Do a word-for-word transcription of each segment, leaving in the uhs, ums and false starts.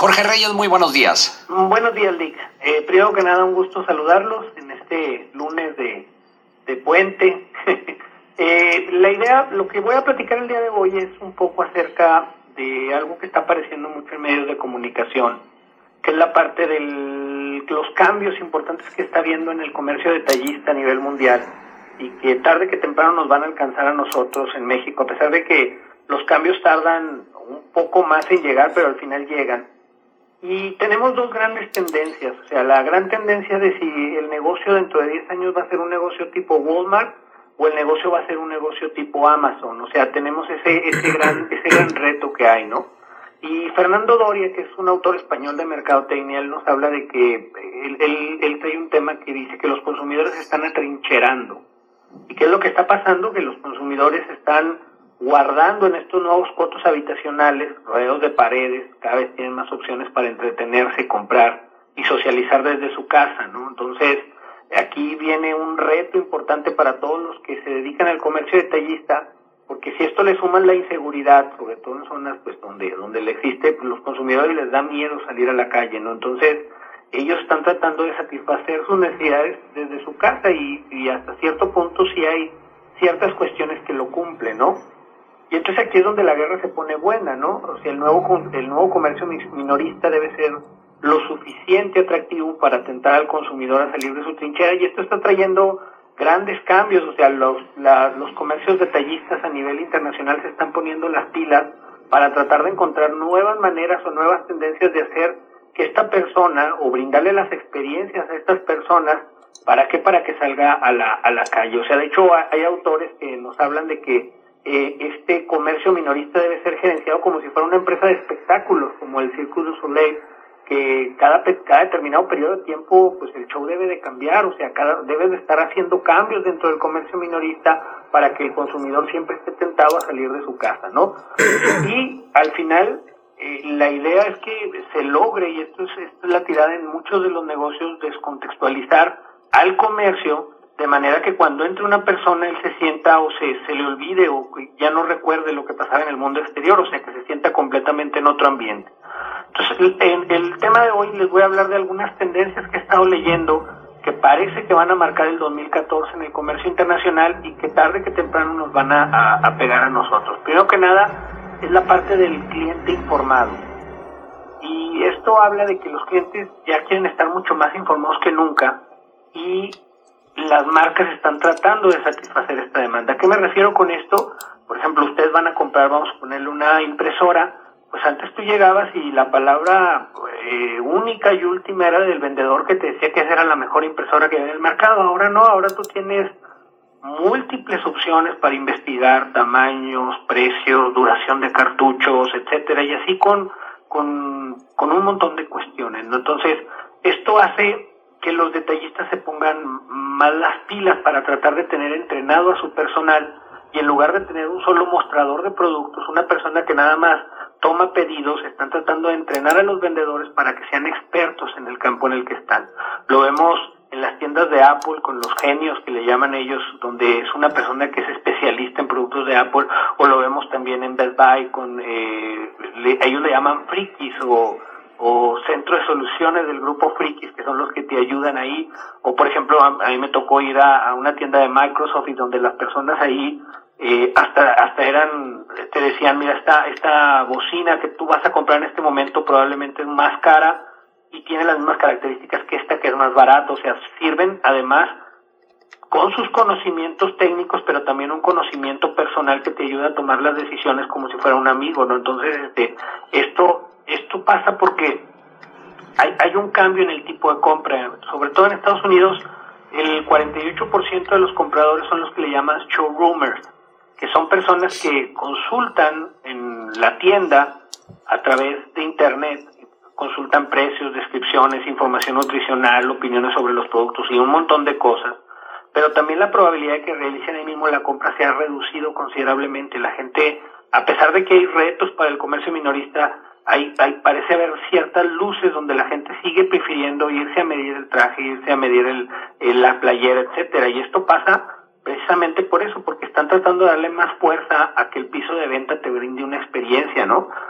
Jorge Reyes, muy buenos días. Buenos días, Lick. Eh, primero que nada, un gusto saludarlos en este lunes de, de puente. eh, la idea, lo que voy a platicar el día de hoy es un poco acerca de algo que está apareciendo mucho en medios de comunicación, que es la parte de los cambios importantes que está habiendo en el comercio detallista a nivel mundial y que tarde que temprano nos van a alcanzar a nosotros en México, a pesar de que los cambios tardan un poco más en llegar, pero al final llegan. Y tenemos dos grandes tendencias, o sea, la gran tendencia de si el negocio dentro de diez años va a ser un negocio tipo Walmart o el negocio va a ser un negocio tipo Amazon, o sea, tenemos ese ese gran ese gran reto que hay, ¿no? Y Fernando Doria, que es un autor español de mercadotecnia, él nos habla de que él, él, él trae un tema que dice que los consumidores se están atrincherando. ¿Y qué es lo que está pasando? Que los consumidores están guardando en estos nuevos cotos habitacionales, rodeados de paredes, cada vez tienen más opciones para entretenerse, comprar y socializar desde su casa, ¿no? Entonces, aquí viene un reto importante para todos los que se dedican al comercio detallista, porque si esto le suman la inseguridad, sobre todo en zonas pues donde donde le existe, pues los consumidores les da miedo salir a la calle, ¿no? Entonces, ellos están tratando de satisfacer sus necesidades desde su casa y, y hasta cierto punto sí hay ciertas cuestiones que lo cumplen, ¿no? Y entonces aquí es donde la guerra se pone buena, ¿no? O sea, el nuevo el nuevo comercio minorista debe ser lo suficiente atractivo para atentar al consumidor a salir de su trinchera, y esto está trayendo grandes cambios. O sea, los la, los comercios detallistas a nivel internacional se están poniendo las pilas para tratar de encontrar nuevas maneras o nuevas tendencias de hacer que esta persona, o brindarle las experiencias a estas personas, ¿para qué? Para que salga a la a la calle. O sea, de hecho hay autores que nos hablan de que Eh, este comercio minorista debe ser gerenciado como si fuera una empresa de espectáculos, como el Cirque du Soleil, que cada cada determinado periodo de tiempo, pues el show debe de cambiar, o sea, cada debe de estar haciendo cambios dentro del comercio minorista para que el consumidor siempre esté tentado a salir de su casa, ¿no? Y al final, eh, la idea es que se logre, y esto es, esto es la tirada en muchos de los negocios, descontextualizar al comercio, de manera que cuando entre una persona él se sienta o se, se le olvide o ya no recuerde lo que pasaba en el mundo exterior, o sea, que se sienta completamente en otro ambiente. Entonces, el, el tema de hoy les voy a hablar de algunas tendencias que he estado leyendo que parece que van a marcar el dos mil catorce en el comercio internacional y que tarde que temprano nos van a, a, a pegar a nosotros. Primero que nada, es la parte del cliente informado. Y esto habla de que los clientes ya quieren estar mucho más informados que nunca y las marcas están tratando de satisfacer esta demanda. ¿A qué me refiero con esto? Por ejemplo, ustedes van a comprar, vamos a ponerle una impresora, pues antes tú llegabas y la palabra eh, única y última era del vendedor que te decía que esa era la mejor impresora que había en el mercado. Ahora no, ahora tú tienes múltiples opciones para investigar tamaños, precios, duración de cartuchos, etcétera, y así con, con, con un montón de cuestiones, ¿no? Entonces, esto hace que los detallistas se pongan más las pilas para tratar de tener entrenado a su personal, y en lugar de tener un solo mostrador de productos, una persona que nada más toma pedidos, están tratando de entrenar a los vendedores para que sean expertos en el campo en el que están. Lo vemos en las tiendas de Apple con los genios que le llaman ellos, donde es una persona que es especialista en productos de Apple, o lo vemos también en Best Buy con, eh, le, ellos le llaman frikis o o centro de soluciones del grupo Frikis, que son los que te ayudan ahí. O por ejemplo, a, a mí me tocó ir a, a una tienda de Microsoft y donde las personas ahí eh, hasta hasta eran, te decían, mira, esta esta bocina que tú vas a comprar en este momento probablemente es más cara y tiene las mismas características que esta que es más barata. O sea, sirven además con sus conocimientos técnicos, pero también un conocimiento personal que te ayuda a tomar las decisiones como si fuera un amigo, ¿no? Entonces, este, esto Esto pasa porque hay, hay un cambio en el tipo de compra. Sobre todo en Estados Unidos, el cuarenta y ocho por ciento de los compradores son los que le llaman showroomers, que son personas que consultan en la tienda a través de internet, consultan precios, descripciones, información nutricional, opiniones sobre los productos y un montón de cosas. Pero también la probabilidad de que realicen ahí mismo la compra se ha reducido considerablemente. La gente, a pesar de que hay retos para el comercio minorista, Hay, hay, parece haber ciertas luces donde la gente sigue prefiriendo irse a medir el traje, irse a medir el, el, la playera, etcétera. Y esto pasa precisamente por eso, porque están tratando de darle más fuerza a que el piso de venta te brinde una experiencia, ¿no?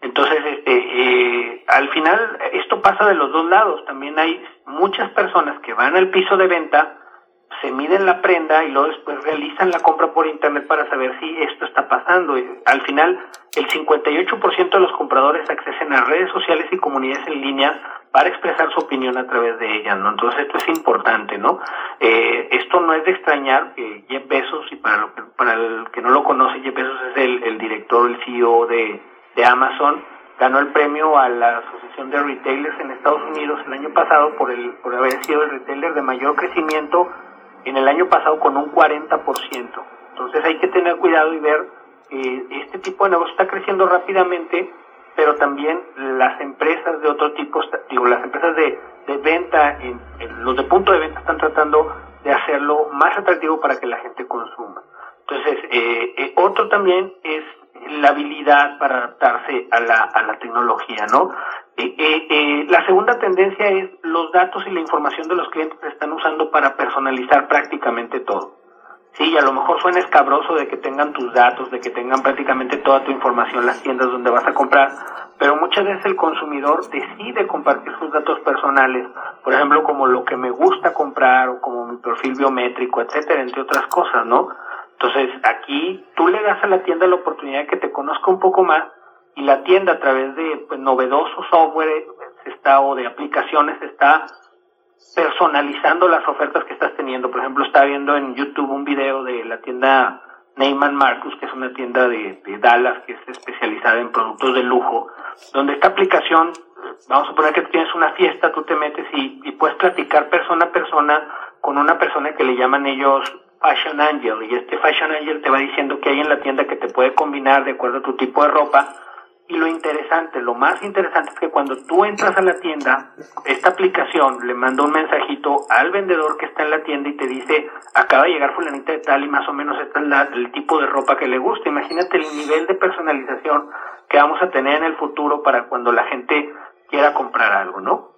Entonces, este, eh, al final, esto pasa de los dos lados. También hay muchas personas que van al piso de venta, se miden la prenda y luego después realizan la compra por internet para saber si esto está pasando. Y al final, el cincuenta y ocho por ciento de los compradores acceden a redes sociales y comunidades en línea para expresar su opinión a través de ellas, ¿no? Entonces esto es importante, ¿no? Eh, esto no es de extrañar que Jeff Bezos, y para, lo que, para el que no lo conoce, Jeff Bezos es el, el director, el C E O de, de Amazon, ganó el premio a la Asociación de Retailers en Estados Unidos el año pasado por, el, por haber sido el retailer de mayor crecimiento en el año pasado con un cuarenta por ciento. Entonces hay que tener cuidado y ver, eh, este tipo de negocio está creciendo rápidamente, pero también las empresas de otro tipo, digo, las empresas de, de venta, en, en, los de punto de venta están tratando de hacerlo más atractivo para que la gente consuma. Entonces, eh, eh, otro también es la habilidad para adaptarse a la, a la tecnología, ¿no? Eh, eh, eh, la segunda tendencia es los datos y la información de los clientes que están usando para personalizar prácticamente todo. Sí, a lo mejor suena escabroso de que tengan tus datos, de que tengan prácticamente toda tu información las tiendas donde vas a comprar, pero muchas veces el consumidor decide compartir sus datos personales, por ejemplo, como lo que me gusta comprar o como mi perfil biométrico, etcétera, entre otras cosas, ¿no? Entonces, aquí tú le das a la tienda la oportunidad de que te conozca un poco más y la tienda a través de pues, novedoso software está o de aplicaciones está personalizando las ofertas que estás teniendo. Por ejemplo, estaba viendo en YouTube un video de la tienda Neiman Marcus, que es una tienda de, de Dallas que es especializada en productos de lujo, donde esta aplicación, vamos a suponer que tienes una fiesta, tú te metes y, y puedes platicar persona a persona con una persona que le llaman ellos Fashion Angel, y este Fashion Angel te va diciendo qué hay en la tienda que te puede combinar de acuerdo a tu tipo de ropa. Y lo interesante, lo más interesante es que cuando tú entras a la tienda, esta aplicación le manda un mensajito al vendedor que está en la tienda y te dice, acaba de llegar fulanita de tal y más o menos este es la, el tipo de ropa que le gusta. Imagínate el nivel de personalización que vamos a tener en el futuro para cuando la gente quiera comprar algo, ¿no?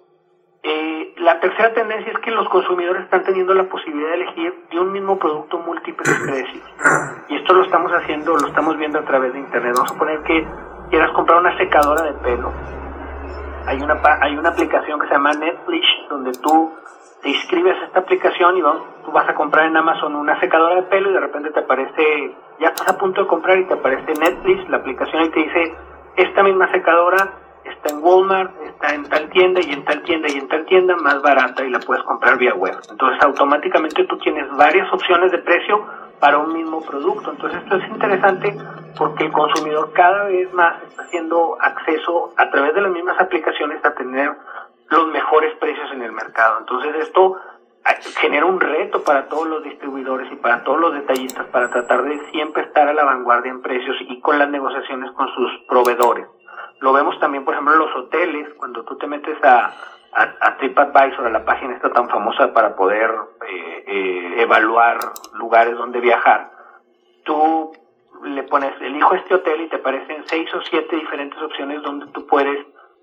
Eh, la tercera tendencia es que los consumidores están teniendo la posibilidad de elegir de un mismo producto múltiples precios. Y esto lo estamos haciendo, lo estamos viendo a través de internet. Vamos a suponer que quieras comprar una secadora de pelo. Hay una hay una aplicación que se llama Netflix, donde tú te inscribes a esta aplicación y vamos, tú vas a comprar en Amazon una secadora de pelo y de repente te aparece, ya estás a punto de comprar y te aparece Netflix, la aplicación, y te dice, esta misma secadora está en Walmart, está en tal tienda y en tal tienda y en tal tienda más barata y la puedes comprar vía web. Entonces automáticamente tú tienes varias opciones de precio para un mismo producto. Entonces esto es interesante porque el consumidor cada vez más está haciendo acceso a través de las mismas aplicaciones a tener los mejores precios en el mercado. Entonces esto genera un reto para todos los distribuidores y para todos los detallistas para tratar de siempre estar a la vanguardia en precios y con las negociaciones con sus proveedores. Lo vemos también, por ejemplo, en los hoteles, cuando tú te metes a, a, a TripAdvisor, a la página esta tan famosa para poder eh, eh, evaluar lugares donde viajar, tú le pones, elijo este hotel y te aparecen seis o siete diferentes opciones donde tú puedes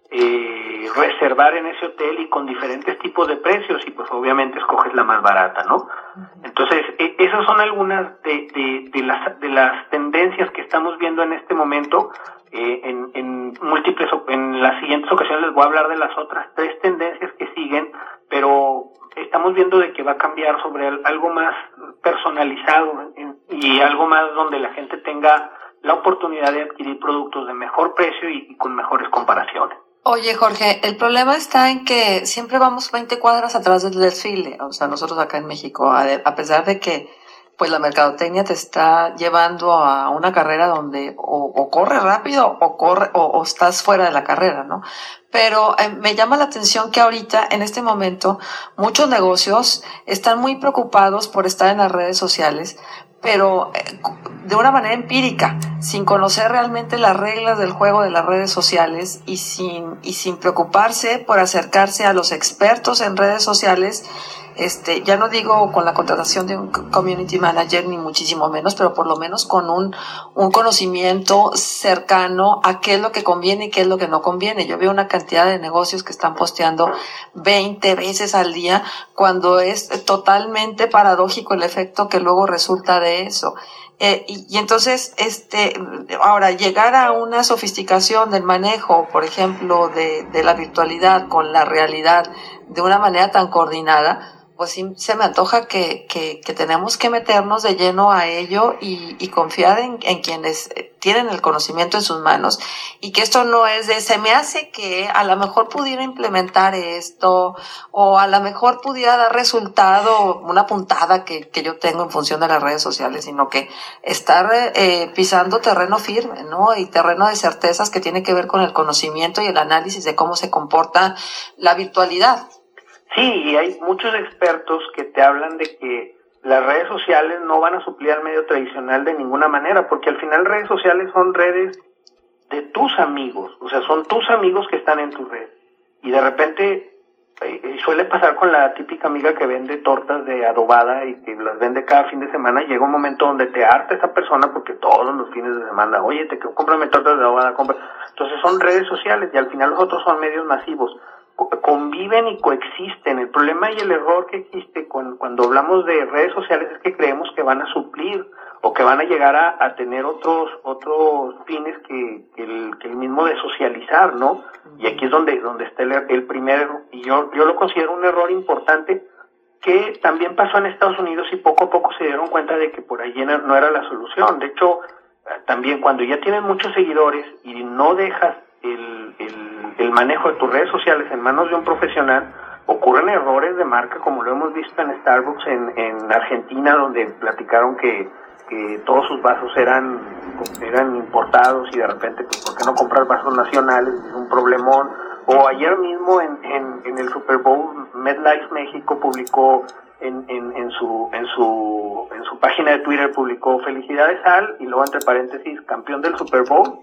eh, reservar en ese hotel y con diferentes tipos de precios y pues obviamente escoges la más barata, ¿no? Entonces, eh, esas son algunas de, de, de, las, de las tendencias que estamos viendo en este momento. Eh, en, en múltiples, en las siguientes ocasiones les voy a hablar de las otras tres tendencias que siguen, pero estamos viendo de que va a cambiar sobre algo más personalizado en, y algo más donde la gente tenga la oportunidad de adquirir productos de mejor precio y, y con mejores comparaciones. Oye, Jorge, el problema está en que siempre vamos veinte cuadras atrás del desfile, o sea, nosotros acá en México, a, a pesar de que pues la mercadotecnia te está llevando a una carrera donde o, o corre rápido o corre o, o estás fuera de la carrera, ¿no? Pero eh, me llama la atención que ahorita, en este momento, muchos negocios están muy preocupados por estar en las redes sociales, pero eh, de una manera empírica, sin conocer realmente las reglas del juego de las redes sociales y sin y sin preocuparse por acercarse a los expertos en redes sociales. Este, ya no digo con la contratación de un community manager ni muchísimo menos, pero por lo menos con un, un conocimiento cercano a qué es lo que conviene y qué es lo que no conviene. Yo veo una cantidad de negocios que están posteando veinte veces al día cuando es totalmente paradójico el efecto que luego resulta de eso. Eh, y, y entonces, este, ahora, llegar a una sofisticación del manejo, por ejemplo, de, de la virtualidad con la realidad de una manera tan coordinada, pues sí se me antoja que, que, que tenemos que meternos de lleno a ello y, y confiar en, en quienes tienen el conocimiento en sus manos, y que esto no es de, se me hace que a lo mejor pudiera implementar esto, o a lo mejor pudiera dar resultado, una puntada que, que yo tengo en función de las redes sociales, sino que estar eh, pisando terreno firme, ¿no? Y terreno de certezas que tiene que ver con el conocimiento y el análisis de cómo se comporta la virtualidad. Sí, y hay muchos expertos que te hablan de que las redes sociales no van a suplir al medio tradicional de ninguna manera, porque al final redes sociales son redes de tus amigos, o sea, son tus amigos que están en tu red. Y de repente eh, suele pasar con la típica amiga que vende tortas de adobada y que las vende cada fin de semana. Llega un momento donde te harta esa persona porque todos los fines de semana, oye, te cómprame tortas de adobada, compra. Entonces son redes sociales y al final los otros son medios masivos. Conviven y coexisten. El problema y el error que existe con, cuando hablamos de redes sociales es que creemos que van a suplir o que van a llegar a, a tener otros otros fines que, que, el, que el mismo de socializar, ¿no? Y aquí es donde donde está el, el primer error, y yo yo lo considero un error importante que también pasó en Estados Unidos, y poco a poco se dieron cuenta de que por allí no era la solución. De hecho, también cuando ya tienes muchos seguidores y no dejas El, el, el manejo de tus redes sociales en manos de un profesional, ocurren errores de marca, como lo hemos visto en Starbucks en, en Argentina, donde platicaron que, que todos sus vasos eran, eran importados, y de repente, pues, ¿por qué no comprar vasos nacionales? Es un problemón. O ayer mismo en, en, en el Super Bowl, MetLife México publicó en, en, en su en su en su página de Twitter, publicó felicidades al, y luego entre paréntesis, campeón del Super Bowl,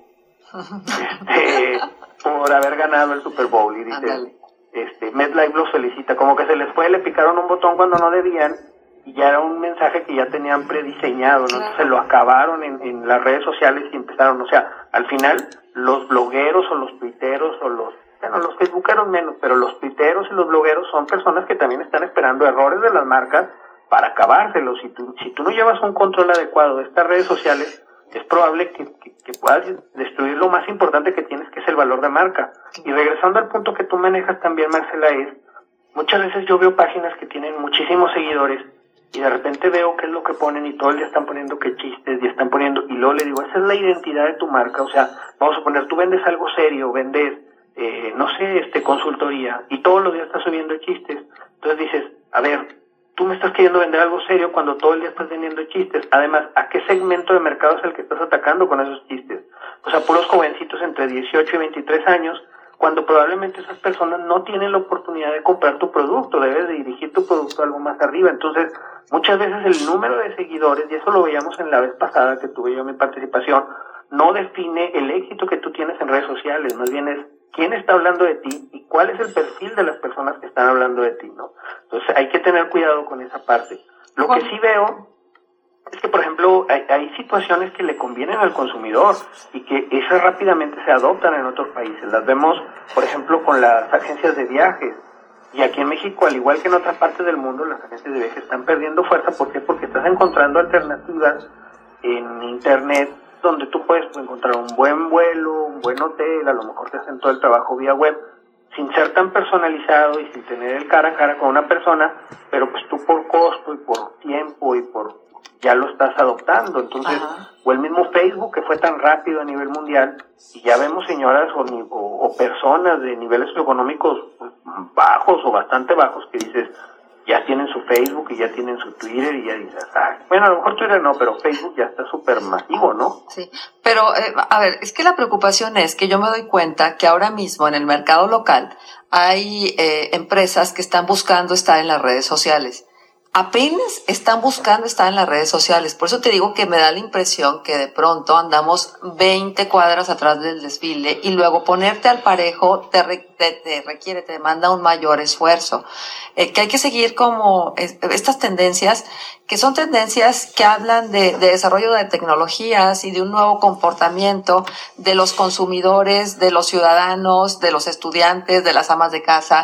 este, por haber ganado el Super Bowl, y dice, este, MetLife los felicita, como que se les fue, le picaron un botón cuando no debían, y ya era un mensaje que ya tenían prediseñado, ¿no? Entonces lo acabaron en, en las redes sociales y empezaron, o sea, al final los blogueros o los tuiteros o los, bueno, los facebookeros menos, pero los tuiteros y los blogueros son personas que también están esperando errores de las marcas para acabárselos. Si tú, si tú no llevas un control adecuado de estas redes sociales, es probable que, que, que puedas destruir lo más importante que tienes, que es el valor de marca. Y regresando al punto que tú manejas también, Marcela, es, muchas veces yo veo páginas que tienen muchísimos seguidores y de repente veo qué es lo que ponen y todo el día están poniendo que chistes y están poniendo, y luego le digo, esa es la identidad de tu marca. O sea, vamos a poner, tú vendes algo serio, vendes, eh, no sé, este consultoría, y todos los días estás subiendo chistes. Entonces dices, a ver, tú me estás queriendo vender algo serio cuando todo el día estás vendiendo chistes. Además, ¿a qué segmento de mercado es el que estás atacando con esos chistes? O sea, puros jovencitos entre dieciocho y veintitrés años, cuando probablemente esas personas no tienen la oportunidad de comprar tu producto. Debes de dirigir tu producto algo más arriba. Entonces, muchas veces el número de seguidores, y eso lo veíamos en la vez pasada que tuve yo mi participación, no define el éxito que tú tienes en redes sociales. Más bien es quién está hablando de ti y cuál es el perfil de las personas que están hablando de ti, ¿no? Entonces hay que tener cuidado con esa parte. Lo que sí veo es que, por ejemplo, hay, hay situaciones que le convienen al consumidor y que esas rápidamente se adoptan en otros países. Las vemos, por ejemplo, con las agencias de viajes. Y aquí en México, al igual que en otras partes del mundo, las agencias de viajes están perdiendo fuerza. ¿Por qué? Porque estás encontrando alternativas en Internet donde tú puedes encontrar un buen vuelo, un buen hotel, a lo mejor te hacen todo el trabajo vía web, sin ser tan personalizado y sin tener el cara a cara con una persona, pero pues tú por costo y por tiempo y por ya lo estás adoptando. Entonces, ajá, o el mismo Facebook, que fue tan rápido a nivel mundial, y ya vemos señoras o, o, o personas de niveles económicos bajos o bastante bajos que dices, ya tienen su Facebook y ya tienen su Twitter, y ya dices, ah, bueno, a lo mejor Twitter no, pero Facebook ya está súper masivo, ¿no? Sí, pero eh, a ver, es que la preocupación es que yo me doy cuenta que ahora mismo en el mercado local hay eh, empresas que están buscando estar en las redes sociales. Apenas están buscando estar en las redes sociales. Por eso te digo que me da la impresión que de pronto andamos veinte cuadras atrás del desfile, y luego ponerte al parejo te, re, te, te requiere, te demanda un mayor esfuerzo. Eh, que hay que seguir como es, estas tendencias, que son tendencias que hablan de, de desarrollo de tecnologías y de un nuevo comportamiento de los consumidores, de los ciudadanos, de los estudiantes, de las amas de casa,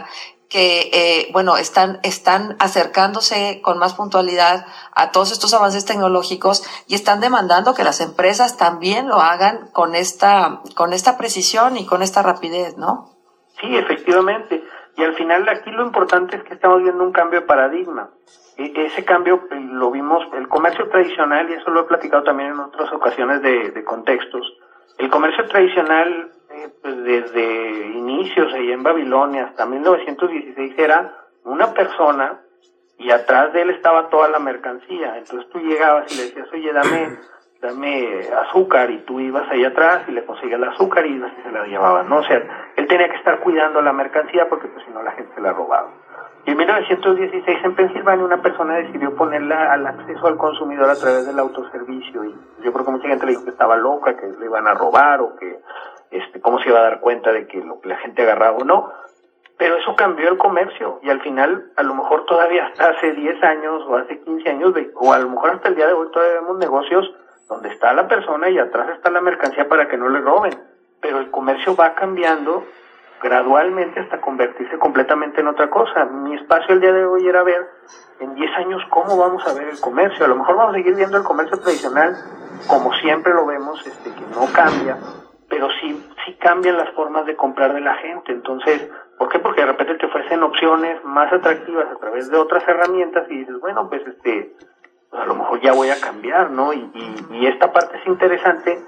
que, eh, bueno, están, están acercándose con más puntualidad a todos estos avances tecnológicos y están demandando que las empresas también lo hagan con esta, con esta precisión y con esta rapidez, ¿no? Sí, efectivamente. Y al final aquí lo importante es que estamos viendo un cambio de paradigma. E- ese cambio lo vimos, el comercio tradicional, y eso lo he platicado también en otras ocasiones de, de contextos, el comercio tradicional eh, pues desde inicios allá en Babilonia hasta mil novecientos dieciséis era una persona y atrás de él estaba toda la mercancía. Entonces tú llegabas y le decías, oye, dame, dame azúcar, y tú ibas ahí atrás y le conseguías el azúcar y ibas y se la llevaban, ¿no? O sea, él tenía que estar cuidando la mercancía porque pues si no la gente se la robaba. Y en mil novecientos dieciséis en Pensilvania una persona decidió ponerla al acceso al consumidor a través del autoservicio, y yo creo que mucha gente le dijo que estaba loca, que le iban a robar o que este cómo se iba a dar cuenta de que lo que la gente agarraba o no. Pero eso cambió el comercio y al final a lo mejor todavía hasta hace diez años o hace quince años o a lo mejor hasta el día de hoy todavía vemos negocios donde está la persona y atrás está la mercancía para que no le roben, pero el comercio va cambiando gradualmente hasta convertirse completamente en otra cosa. Mi espacio el día de hoy era ver en diez años cómo vamos a ver el comercio. A lo mejor vamos a seguir viendo el comercio tradicional como siempre lo vemos, este que no cambia, pero sí, sí cambian las formas de comprar de la gente. Entonces, ¿por qué? Porque de repente te ofrecen opciones más atractivas a través de otras herramientas y dices, bueno, pues este, pues a lo mejor ya voy a cambiar, ¿no? Y, y, y esta parte es interesante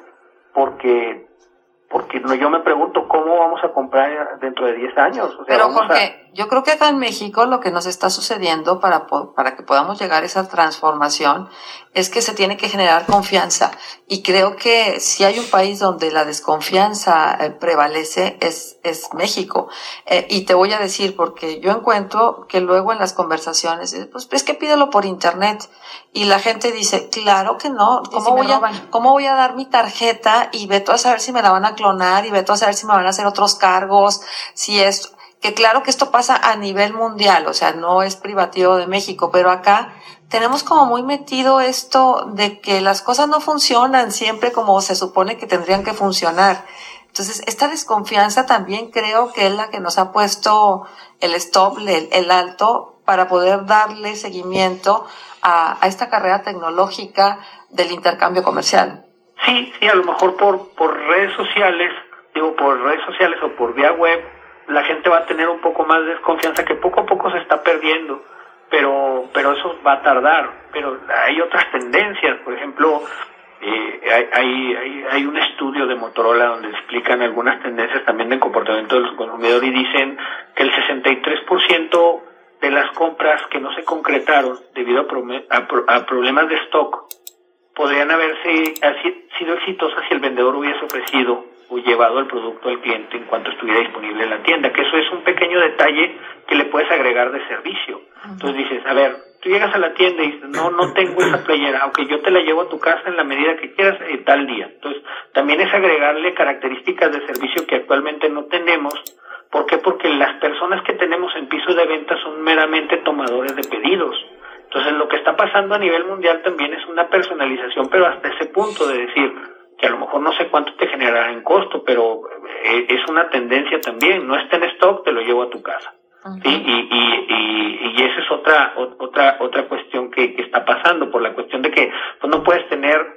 porque porque no, yo me pregunto cómo vamos a comprar dentro de diez años. O sea, pero vamos Jorge, a... yo creo que acá en México lo que nos está sucediendo para, para que podamos llegar a esa transformación es que se tiene que generar confianza. Y creo que si hay un país donde la desconfianza eh, prevalece es, es México. Eh, y te voy a decir, porque yo encuentro que luego en las conversaciones, pues es que pídelo por internet. Y la gente dice, claro que no, ¿cómo, si voy a, ¿cómo voy a dar mi tarjeta? Y veto a saber si me la van a clonar, y veto a saber si me van a hacer otros cargos, si esto, que claro que esto pasa a nivel mundial, o sea, no es privativo de México, pero acá tenemos como muy metido esto de que las cosas no funcionan siempre como se supone que tendrían que funcionar. Entonces, esta desconfianza también creo que es la que nos ha puesto el stop, el, el alto, para poder darle seguimiento a, a esta carrera tecnológica del intercambio comercial. Sí, sí, a lo mejor por, por redes sociales, digo, por redes sociales o por vía web, la gente va a tener un poco más de desconfianza que poco a poco se está perdiendo, pero pero eso va a tardar. Pero hay otras tendencias, por ejemplo, eh, hay, hay, hay, hay un estudio de Motorola donde explican algunas tendencias también del comportamiento del consumidor y dicen que el sesenta y tres por ciento de las compras que no se concretaron debido a, pro- a, pro- a problemas de stock podrían haberse sido exitosas si el vendedor hubiese ofrecido o llevado el producto al cliente en cuanto estuviera disponible en la tienda, que eso es un pequeño detalle que le puedes agregar de servicio. Entonces dices, a ver, tú llegas a la tienda y dices, no, no tengo esa playera, aunque yo te la llevo a tu casa en la medida que quieras, eh, tal día. Entonces, también es agregarle características de servicio que actualmente no tenemos. ¿Por qué? Porque las personas que tenemos en piso de venta son meramente tomadores de pedidos. Entonces, lo que está pasando a nivel mundial también es una personalización, pero hasta ese punto de decir que a lo mejor no sé cuánto te generará en costo, pero eh, es una tendencia también. No está en stock, te lo llevo a tu casa. Uh-huh. ¿Sí? Y, y, y, y esa es otra otra otra cuestión que, que está pasando, por la cuestión de que pues no puedes tener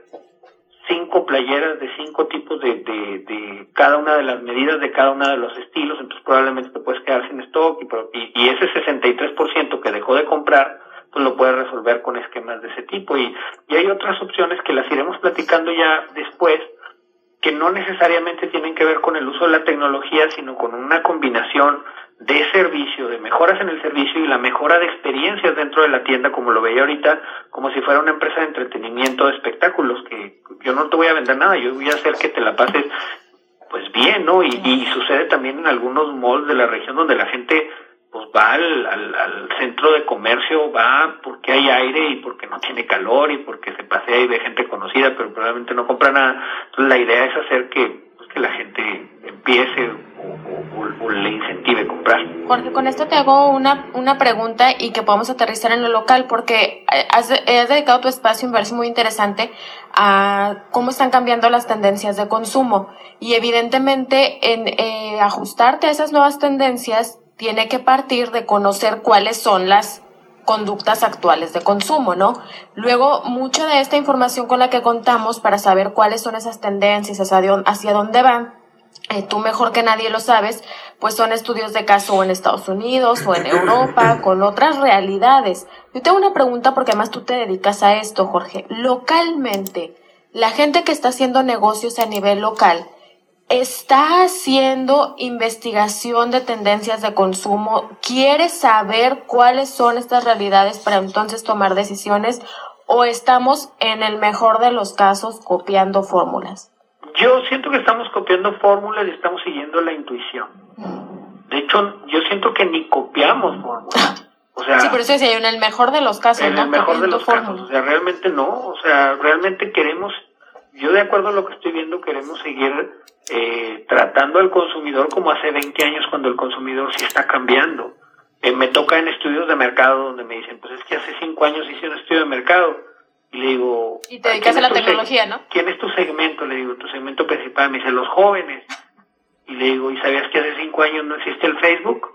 cinco playeras de cinco tipos de, de, de cada una de las medidas de cada uno de los estilos, entonces probablemente te puedes quedar sin stock y, y, y ese sesenta y tres por ciento que dejó de comprar pues lo puedes resolver con esquemas de ese tipo. Y, y hay otras opciones que las iremos platicando ya después, que no necesariamente tienen que ver con el uso de la tecnología, sino con una combinación de servicio, de mejoras en el servicio y la mejora de experiencias dentro de la tienda, como lo veía ahorita, como si fuera una empresa de entretenimiento, de espectáculos, que yo no te voy a vender nada, yo voy a hacer que te la pases pues bien, ¿no? Y, y sucede también en algunos malls de la región donde la gente pues va al, al, al centro de comercio, va porque hay aire y porque no tiene calor y porque se pasea y ve gente conocida, pero probablemente no compra nada. Entonces la idea es hacer que, pues, que la gente empiece o, o, o le incentive a comprar. Jorge, con esto te hago una, una pregunta y que podamos aterrizar en lo local, porque has, has dedicado tu espacio, me parece muy interesante, a cómo están cambiando las tendencias de consumo. Y evidentemente en eh, ajustarte a esas nuevas tendencias tiene que partir de conocer cuáles son las conductas actuales de consumo, ¿no? Luego, mucha de esta información con la que contamos para saber cuáles son esas tendencias, hacia, hacia dónde van, eh, tú mejor que nadie lo sabes, pues son estudios de caso en Estados Unidos o en Europa, con otras realidades. Yo tengo una pregunta porque además tú te dedicas a esto, Jorge. Localmente, la gente que está haciendo negocios a nivel local, ¿está haciendo investigación de tendencias de consumo? ¿Quiere saber cuáles son estas realidades para entonces tomar decisiones? ¿O estamos, en el mejor de los casos, copiando fórmulas? Yo siento que estamos copiando fórmulas y estamos siguiendo la intuición. De hecho, yo siento que ni copiamos fórmulas. O sea, sí, pero eso decía yo, en el mejor de los casos, en ¿no? el mejor de los fórmulas. casos. O sea, realmente no. O sea, realmente queremos... Yo, de acuerdo a lo que estoy viendo, queremos seguir eh, tratando al consumidor como hace veinte años, cuando el consumidor sí está cambiando. Eh, me toca en estudios de mercado donde me dicen, pues es que hace cinco años hice un estudio de mercado. Y le digo... Y te dedicas a la tecnología, ¿no? ¿Quién es tu segmento? Le digo, tu segmento principal. Me dice, los jóvenes. Y le digo, ¿y sabías que hace cinco años no existe el Facebook?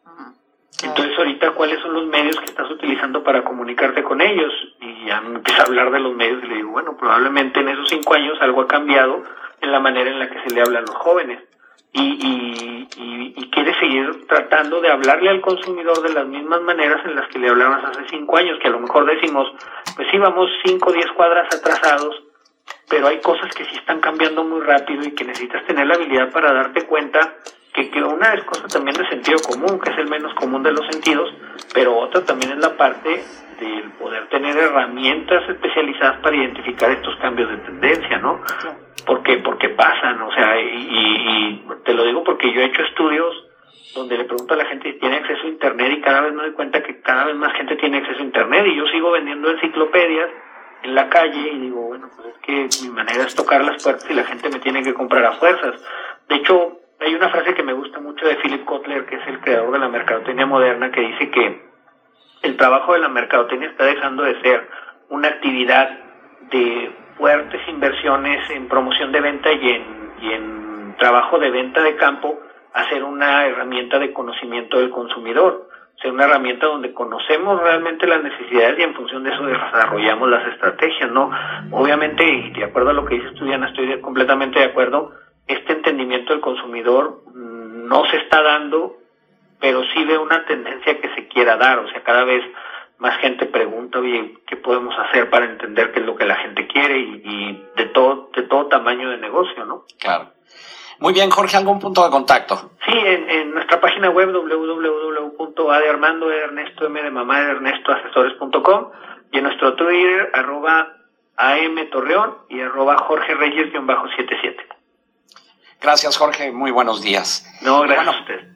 Entonces, ahorita, ¿cuáles son los medios que estás utilizando para comunicarte con ellos? Y ya me empieza a hablar de los medios y le digo, bueno, probablemente en esos cinco años algo ha cambiado en la manera en la que se le habla a los jóvenes. Y, y, y, y quiere seguir tratando de hablarle al consumidor de las mismas maneras en las que le hablabas hace cinco años, que a lo mejor decimos, pues sí, vamos cinco o diez cuadras atrasados, pero hay cosas que sí están cambiando muy rápido y que necesitas tener la habilidad para darte cuenta que, que una es cosa también de sentido común, que es el menos común de los sentidos, pero otra también es la parte del poder tener herramientas especializadas para identificar estos cambios de tendencia, ¿no? Porque, porque pasan, o sea, y, y te lo digo porque yo he hecho estudios donde le pregunto a la gente si tiene acceso a internet y cada vez me doy cuenta que cada vez más gente tiene acceso a internet y yo sigo vendiendo enciclopedias en la calle y digo, bueno, pues es que mi manera es tocar las puertas y la gente me tiene que comprar a fuerzas. De hecho, hay una frase que me gusta mucho de Philip Kotler, que es el creador de la mercadotecnia moderna, que dice que el trabajo de la mercadotecnia está dejando de ser una actividad de fuertes inversiones en promoción de venta y en, y en trabajo de venta de campo a ser una herramienta de conocimiento del consumidor, ser una herramienta donde conocemos realmente las necesidades y en función de eso desarrollamos las estrategias, ¿no? Obviamente, y de acuerdo a lo que dices tú, Diana, estoy de, completamente de acuerdo, este entendimiento del consumidor no se está dando, pero sí veo una tendencia que se quiera dar, o sea, cada vez más gente pregunta, oye, ¿qué podemos hacer para entender qué es lo que la gente quiere? Y, y de todo de todo tamaño de negocio, ¿no? Claro. Muy bien, Jorge, ¿algún punto de contacto? Sí, en, en nuestra página web doble u doble u doble u punto a de Armando, de Ernesto, M de mamá, de Ernesto Asesores punto com y en nuestro Twitter, arroba am Torreón y arroba Jorge Reyes-setenta y siete. Gracias, Jorge. Muy buenos días. No, gracias bueno, a usted.